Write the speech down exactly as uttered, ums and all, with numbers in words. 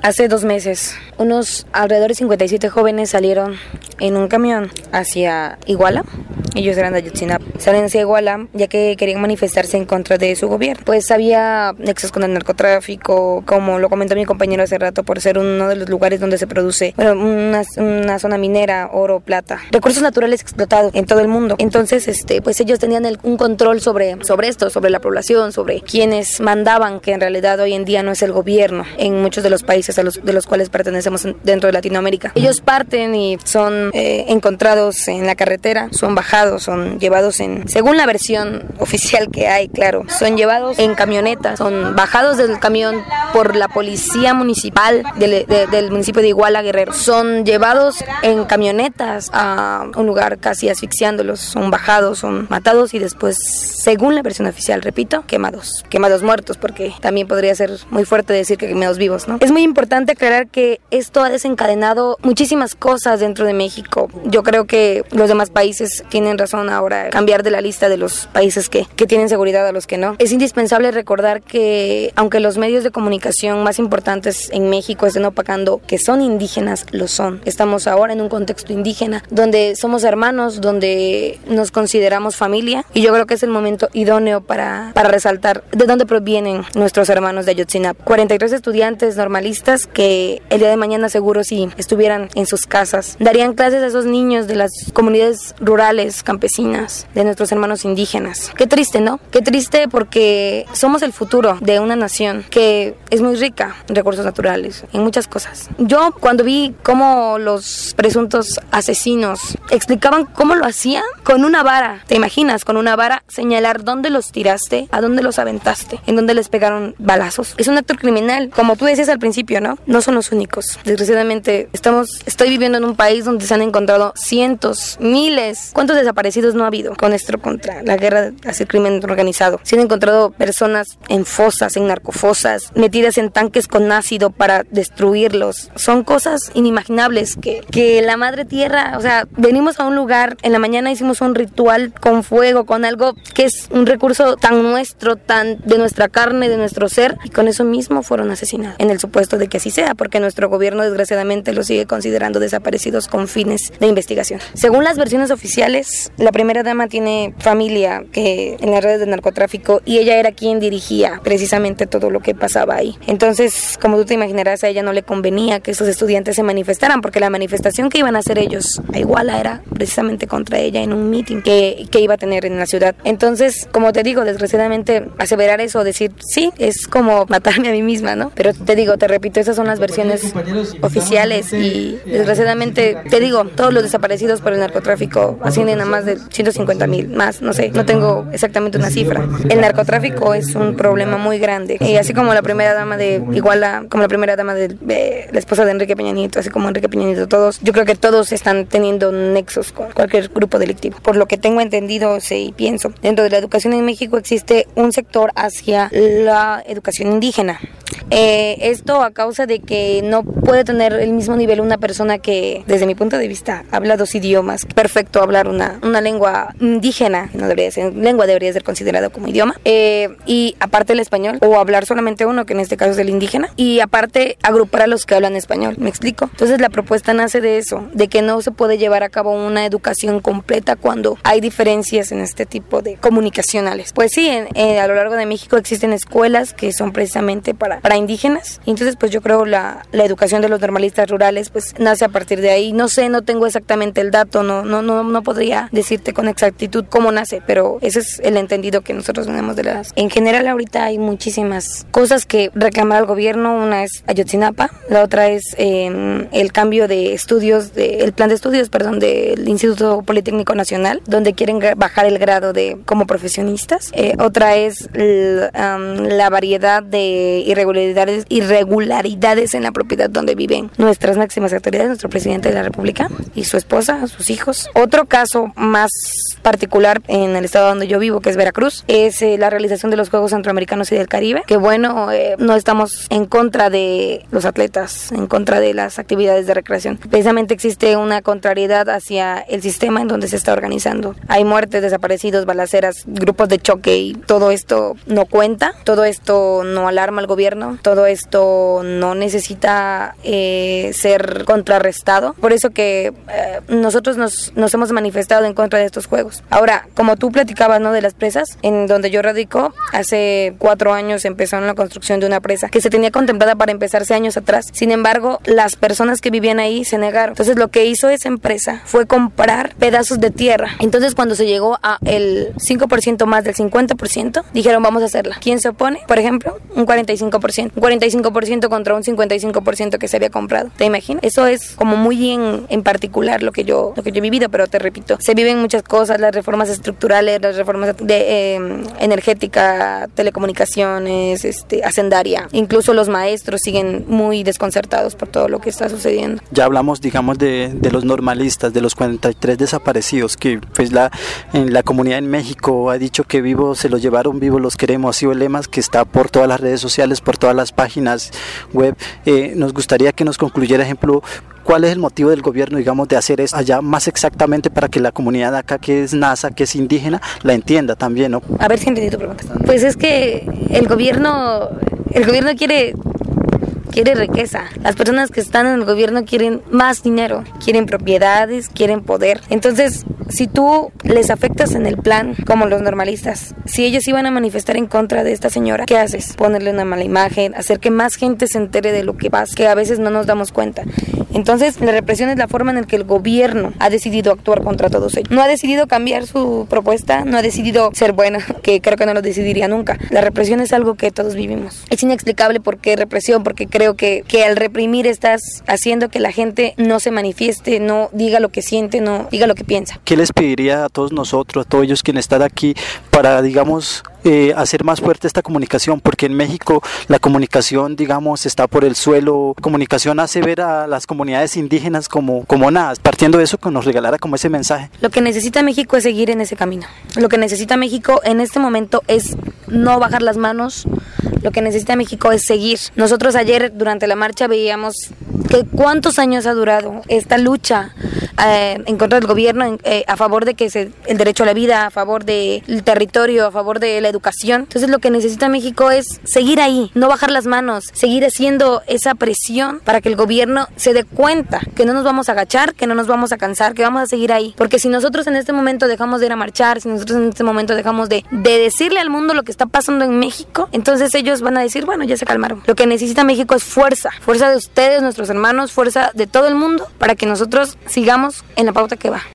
Hace dos meses, unos alrededor de cincuenta y siete jóvenes salieron en un camión hacia Iguala. Ellos eran de Ayotzinapa. Salen hacia Iguala ya que querían manifestarse en contra de su gobierno. Pues había nexos con el narcotráfico, como lo comentó mi compañero hace rato, por ser uno de los lugares donde se produce, bueno, una, una zona minera, oro, plata, recursos naturales explotados en todo el mundo. Entonces, este, pues ellos tenían el, un control sobre, sobre esto, sobre la población, sobre quienes mandaban, que en realidad hoy en día no es el gobierno en muchos de los países a los, de los cuales pertenecemos dentro de Latinoamérica. Ellos parten y son eh, encontrados en la carretera, son bajados, son llevados en, según la versión oficial que hay, claro, son llevados en camionetas, son bajados del camión por la policía municipal de, de, del municipio de Iguala, Guerrero. Son llevados en camionetas a un lugar casi asfixiándolos, son bajados, son matados y después, según la versión oficial, repito, quemados, quemados muertos, porque también podría ser muy fuerte decir que quemados vivos, ¿no? Es muy importante aclarar que esto ha desencadenado muchísimas cosas dentro de México. Yo creo que los demás países tienen razón ahora cambiar de la lista de los países que, que tienen seguridad a los que no. Es indispensable recordar que aunque los medios de comunicación más importantes en México estén opacando que son indígenas, lo son. Estamos ahora en un contexto indígena donde somos hermanos, donde nos consideramos familia y yo creo que es el momento idóneo para, para resaltar de dónde provienen nuestros hermanos de Ayotzinapa. cuarenta y tres estudiantes normalistas que el día de mañana seguro si estuvieran en sus casas darían clases a esos niños de las comunidades rurales, campesinas, de nuestros hermanos indígenas. Qué triste, ¿no? Qué triste porque somos el futuro de una nación que es muy rica en recursos naturales, en muchas cosas. Yo cuando vi cómo los presuntos asesinos explicaban cómo lo hacían con una vara, ¿te imaginas? Con una vara señalar dónde los tiraste, a dónde los aventaste, en dónde les pegaron balazos. Es un acto criminal, como tú decías al principio, ¿no? No son los únicos. Desgraciadamente estamos, estoy viviendo en un país donde se han encontrado cientos, miles. ¿Cuántos desaparecidos no ha habido con esto contra la guerra hacia el crimen organizado? Se han encontrado personas en fosas, en narcofosas, metidas en tanques con ácido para destruirlos. Son cosas inimaginables que, que la madre tierra, o sea, venimos a un lugar, en la mañana hicimos un ritual con fuego, con algo que es un recurso tan nuestro, tan de nuestra carne, de nuestro ser, y con eso mismo fueron asesinados, en el supuesto de que así sea, porque nuestro gobierno desgraciadamente los sigue considerando desaparecidos con fines de investigación. Según las versiones oficiales, la primera dama tiene familia que en las redes de narcotráfico y ella era quien dirigía precisamente todo lo que pasaba ahí. Entonces, como tú te imaginarás, a ella no le convenía que esos estudiantes se manifestaran, porque la manifestación que iban a hacer ellos a Iguala era precisamente contra ella en un meeting que, que iba a tener en la ciudad. Entonces, como te digo, desgraciadamente aseverar eso, decir sí, es como matarme a mí misma, ¿no? Pero te digo, te repito, esas son las versiones oficiales y desgraciadamente, te digo, todos los desaparecidos por el narcotráfico ascienden a más de ciento cincuenta mil, más, no sé, no tengo exactamente una cifra. El narcotráfico es un problema muy grande y así como la primera dama de Iguala, como la primera dama de, de la esposa de Enrique Peña Nieto, así como Enrique Peña Nieto, todos, yo creo que todos están teniendo nexos con cualquier grupo delictivo. Por lo que tengo entendido, sé y pienso, dentro de la educación en México existe un sector hacia la educación indígena. Eh, esto a causa de que no puede tener el mismo nivel una persona que, desde mi punto de vista, habla dos idiomas. Perfecto hablar una, una lengua indígena, no debería ser, lengua debería ser considerado como idioma. Eh, y aparte el español, o hablar solamente uno, que en este caso es el indígena. Y aparte agrupar a los que hablan español, ¿me explico? Entonces la propuesta nace de eso, de que no se puede llevar a cabo una educación completa cuando hay diferencias en este tipo de comunicacionales. Pues sí, en, en, a lo largo de México existen escuelas que son precisamente para, para indígenas, y entonces pues yo creo la, la educación de los normalistas rurales pues nace a partir de ahí. No sé, no tengo exactamente el dato, no, no, no, no podría decirte con exactitud cómo nace, pero ese es el entendido que nosotros tenemos de las... En general ahorita hay muchísimas cosas que reclamar al gobierno. Una es Ayotzinapa, la otra es eh, el cambio de estudios, de, el plan de estudios, perdón, del Instituto Politécnico Nacional, donde quieren bajar el grado de como profesionistas. Eh, otra es l, um, la variedad de irregularidades, irregularidades en la propiedad donde viven nuestras máximas autoridades, nuestro presidente de la República y su esposa, sus hijos. Otro caso más particular en el estado donde yo vivo, que es Veracruz, es eh, la realización de los Juegos Centroamericanos y del Caribe, que bueno, eh, no estamos en contra de los atletas, en contra de las actividades de recreación. Precisamente existe una contrariedad hacia el sistema en donde se está organizando. Hay muertes, desaparecidos, balaceras, grupos de choque, y todo esto no cuenta, todo esto no alarma al gobierno, México. Todo esto no necesita eh, ser contrarrestado. Por eso que eh, nosotros nos, nos hemos manifestado en contra de estos juegos. Ahora, como tú platicabas, ¿no?, de las presas, en donde yo radico, hace cuatro años empezó la construcción de una presa que se tenía contemplada para empezarse años atrás. Sin embargo, las personas que vivían ahí se negaron. Entonces, lo que hizo esa empresa fue comprar pedazos de tierra. Entonces, cuando se llegó a el cinco por ciento más del cincuenta por ciento, dijeron, vamos a hacerla. ¿Quién se opone? Por ejemplo, un cuarenta y cinco por ciento. Un cuarenta y cinco por ciento contra un cincuenta y cinco por ciento que se había comprado. ¿Te imaginas? Eso es como muy en, en particular lo que yo lo que yo he vivido, pero te repito, se viven muchas cosas, las reformas estructurales, las reformas de eh, energética, telecomunicaciones, este, hacendaria. Incluso los maestros siguen muy desconcertados por todo lo que está sucediendo. Ya hablamos, digamos, de, de los normalistas, de los cuarenta y tres desaparecidos, que pues la, en la comunidad en México ha dicho que vivos se los llevaron, vivos los queremos, ha sido el lema que está por todas las redes sociales, por todas las páginas web. Eh, nos gustaría que nos concluyera, ejemplo, ¿cuál es el motivo del gobierno, digamos, de hacer eso allá más exactamente para que la comunidad de acá, que es NASA, que es indígena, la entienda también, ¿no? A ver si entendí tu pregunta. Pues es que el gobierno, el gobierno quiere... quiere riqueza. Las personas que están en el gobierno quieren más dinero, quieren propiedades, quieren poder. Entonces, si tú les afectas en el plan, como los normalistas, si ellos iban a manifestar en contra de esta señora, ¿qué haces? Ponerle una mala imagen, hacer que más gente se entere de lo que pasa, que a veces no nos damos cuenta. Entonces, la represión es la forma en la que el gobierno ha decidido actuar contra todos ellos. No ha decidido cambiar su propuesta, no ha decidido ser buena, que creo que no lo decidiría nunca. La represión es algo que todos vivimos. Es inexplicable por qué represión, porque creo que, que al reprimir estás haciendo que la gente no se manifieste, no diga lo que siente, no diga lo que piensa. ¿Qué les pediría a todos nosotros, a todos ellos quienes están aquí, para, digamos, eh, hacer más fuerte esta comunicación? Porque en México la comunicación, digamos, está por el suelo. La comunicación hace ver a las comunidades indígenas como, como nada. Partiendo de eso, que nos regalara como ese mensaje. Lo que necesita México es seguir en ese camino. Lo que necesita México en este momento es no bajar las manos. Lo que necesita México es seguir. Nosotros ayer durante la marcha veíamos que cuántos años ha durado esta lucha eh, en contra del gobierno, en, eh, a favor de que se, el derecho a la vida, a favor del territorio, a favor de la educación. Entonces lo que necesita México es seguir ahí, no bajar las manos, seguir haciendo esa presión para que el gobierno se dé cuenta que no nos vamos a agachar, que no nos vamos a cansar, que vamos a seguir ahí. Porque si nosotros en este momento dejamos de ir a marchar, si nosotros en este momento dejamos de, de decirle al mundo lo que está pasando en México, entonces ellos van a decir, bueno, ya se calmaron. Lo que necesita México es fuerza, fuerza de ustedes, nuestros hermanos, fuerza de todo el mundo, para que nosotros sigamos en la pauta que va.